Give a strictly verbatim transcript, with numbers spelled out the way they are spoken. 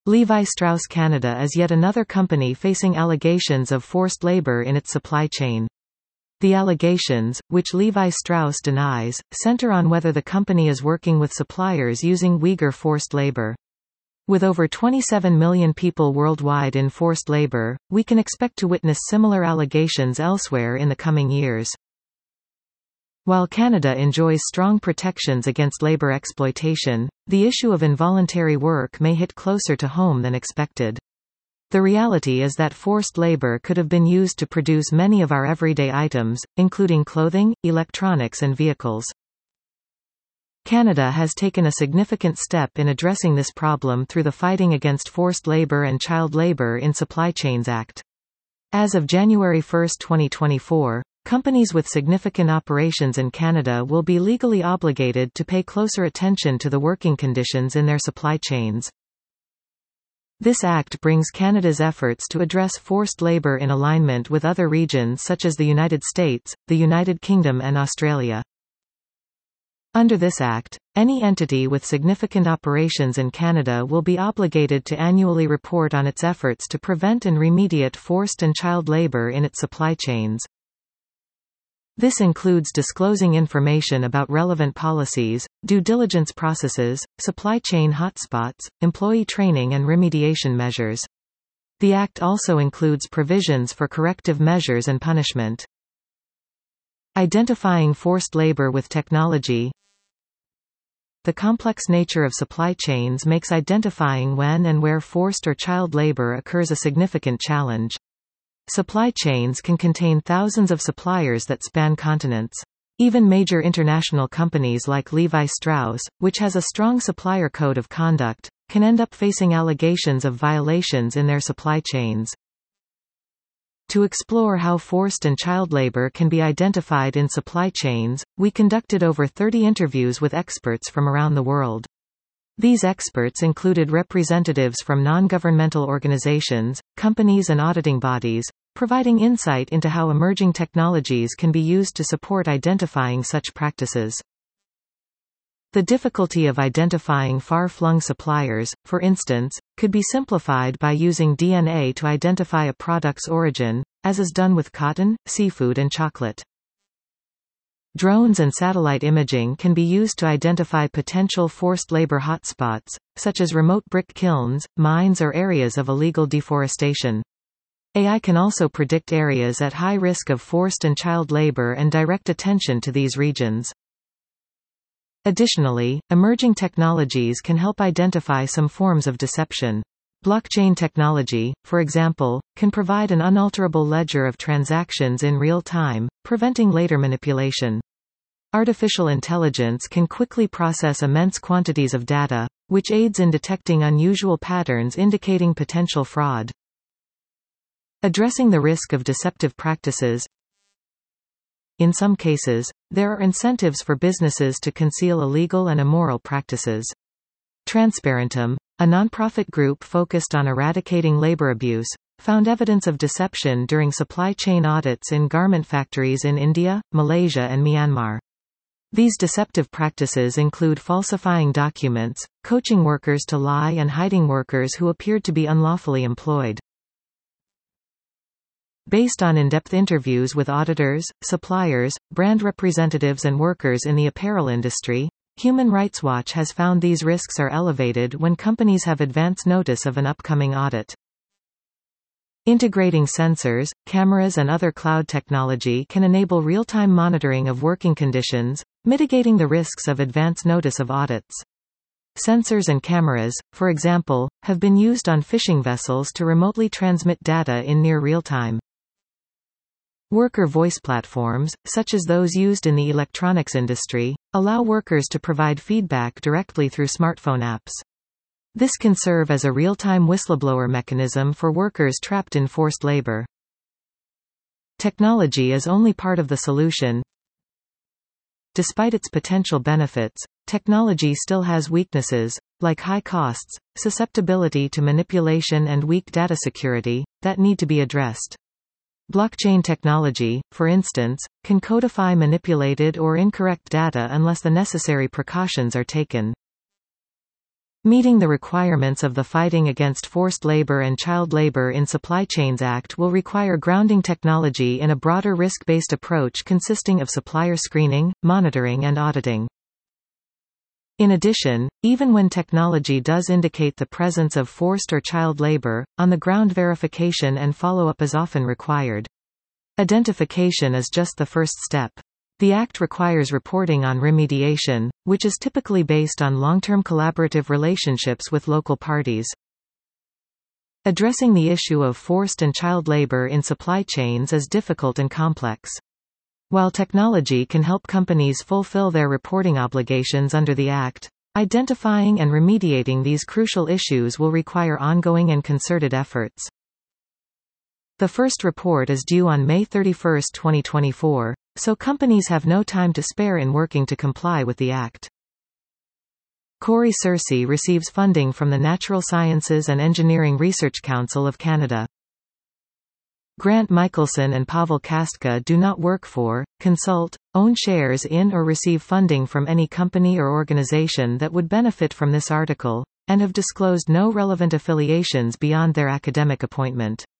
Levi Strauss Canada is yet another company facing allegations of forced labor in its supply chain. The allegations, which Levi Strauss denies, center on whether the company is working with suppliers using Uyghur forced labor. With over twenty-seven million people worldwide in forced labor, we can expect to witness similar allegations elsewhere in the coming years. While Canada enjoys strong protections against labor exploitation, the issue of involuntary work may hit closer to home than expected. The reality is that forced labor could have been used to produce many of our everyday items, including clothing, electronics and vehicles. Canada has taken a significant step in addressing this problem through the Fighting Against Forced Labor and Child Labor in Supply Chains Act. As of January first twenty twenty-four, companies with significant operations in Canada will be legally obligated to pay closer attention to the working conditions in their supply chains. This act brings Canada's efforts to address forced labor in alignment with other regions such as the United States, the United Kingdom and Australia. Under this act, any entity with significant operations in Canada will be obligated to annually report on its efforts to prevent and remediate forced and child labor in its supply chains. This includes disclosing information about relevant policies, due diligence processes, supply chain hotspots, employee training and remediation measures. The Act also includes provisions for corrective measures and punishment. Identifying forced labor with technology. The complex nature of supply chains makes identifying when and where forced or child labor occurs a significant challenge. Supply chains can contain thousands of suppliers that span continents. Even major international companies like Levi Strauss, which has a strong supplier code of conduct, can end up facing allegations of violations in their supply chains. To explore how forced and child labor can be identified in supply chains, we conducted over thirty interviews with experts from around the world. These experts included representatives from non-governmental organizations, companies and auditing bodies, providing insight into how emerging technologies can be used to support identifying such practices. The difficulty of identifying far-flung suppliers, for instance, could be simplified by using D N A to identify a product's origin, as is done with cotton, seafood and chocolate. Drones and satellite imaging can be used to identify potential forced labor hotspots, such as remote brick kilns, mines or areas of illegal deforestation. A I can also predict areas at high risk of forced and child labor and direct attention to these regions. Additionally, emerging technologies can help identify some forms of deception. Blockchain technology, for example, can provide an unalterable ledger of transactions in real time, preventing later manipulation. Artificial intelligence can quickly process immense quantities of data, which aids in detecting unusual patterns indicating potential fraud. Addressing the risk of deceptive practices. In some cases, there are incentives for businesses to conceal illegal and immoral practices. Transparentum, a nonprofit group focused on eradicating labor abuse, found evidence of deception during supply chain audits in garment factories in India, Malaysia and Myanmar. These deceptive practices include falsifying documents, coaching workers to lie and hiding workers who appeared to be unlawfully employed. Based on in-depth interviews with auditors, suppliers, brand representatives and workers in the apparel industry, Human Rights Watch has found these risks are elevated when companies have advance notice of an upcoming audit. Integrating sensors, cameras and other cloud technology can enable real-time monitoring of working conditions, mitigating the risks of advance notice of audits. Sensors and cameras, for example, have been used on fishing vessels to remotely transmit data in near real time. Worker voice platforms, such as those used in the electronics industry, allow workers to provide feedback directly through smartphone apps. This can serve as a real-time whistleblower mechanism for workers trapped in forced labor. Technology is only part of the solution. Despite its potential benefits, technology still has weaknesses, like high costs, susceptibility to manipulation and weak data security, that need to be addressed. Blockchain technology, for instance, can codify manipulated or incorrect data unless the necessary precautions are taken. Meeting the requirements of the Fighting Against Forced Labor and Child Labor in Supply Chains Act will require grounding technology in a broader risk-based approach consisting of supplier screening, monitoring and auditing. In addition, even when technology does indicate the presence of forced or child labor, on-the-ground verification and follow-up is often required. Identification is just the first step. The Act requires reporting on remediation, which is typically based on long-term collaborative relationships with local parties. Addressing the issue of forced and child labor in supply chains is difficult and complex. While technology can help companies fulfill their reporting obligations under the Act, identifying and remediating these crucial issues will require ongoing and concerted efforts. The first report is due on May thirty-first, twenty twenty-four, so companies have no time to spare in working to comply with the Act. Corey Searcy receives funding from the Natural Sciences and Engineering Research Council of Canada. Grant Michelson and Pavel Kastka do not work for, consult, own shares in or receive funding from any company or organization that would benefit from this article, and have disclosed no relevant affiliations beyond their academic appointment.